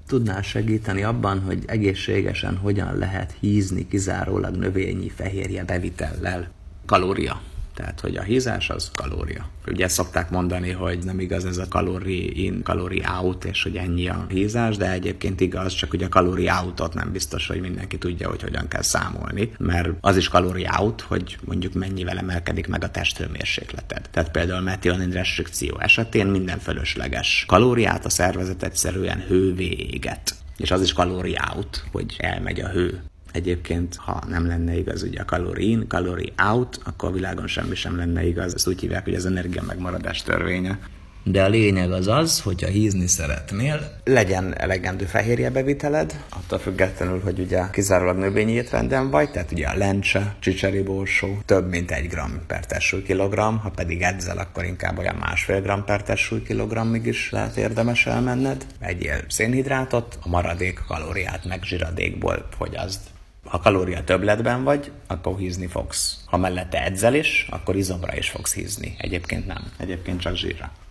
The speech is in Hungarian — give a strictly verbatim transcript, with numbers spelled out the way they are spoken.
tudnál segíteni abban, hogy egészségesen hogyan lehet hízni kizárólag növényi fehérje bevitellel? Kalória. Tehát, hogy a hízás az kalória. Ugye szokták mondani, hogy nem igaz ez a calorie in, calorie out, és hogy ennyi a hízás, de egyébként igaz, csak ugye a calorie outot nem biztos, hogy mindenki tudja, hogy hogyan kell számolni, mert az is calorie out, hogy mondjuk mennyivel emelkedik meg a testhőmérsékleted. Tehát például methionine restrikció esetén minden fölösleges kalóriát a szervezet egyszerűen hővé éget. És az is calorie out, hogy elmegy a hő. Egyébként, ha nem lenne igaz ugye a calorie in, calorie out, akkor a világon semmi sem lenne igaz. Ezt úgy hívják, hogy az energia megmaradás törvénye. De a lényeg az az, hogy ha hízni szeretnél, legyen elegendő fehérjebeviteled, attól függetlenül, hogy ugye kizárólag növényi étrenden vagy, tehát ugye a lencse, csicseri borsó, több mint egy gram per testsúlykilogramm, ha pedig edzel, akkor inkább olyan másfél gram per testsúlykilogrammig is lehet érdemes elmenned. Egyél szénhidrátot, a maradék kalóriát meg zsiradékból fogyaszd. Ha kalória többletben vagy, akkor hízni fogsz. Ha mellette edzel is, akkor izomra is fogsz hízni. Egyébként nem. Egyébként csak zsírra.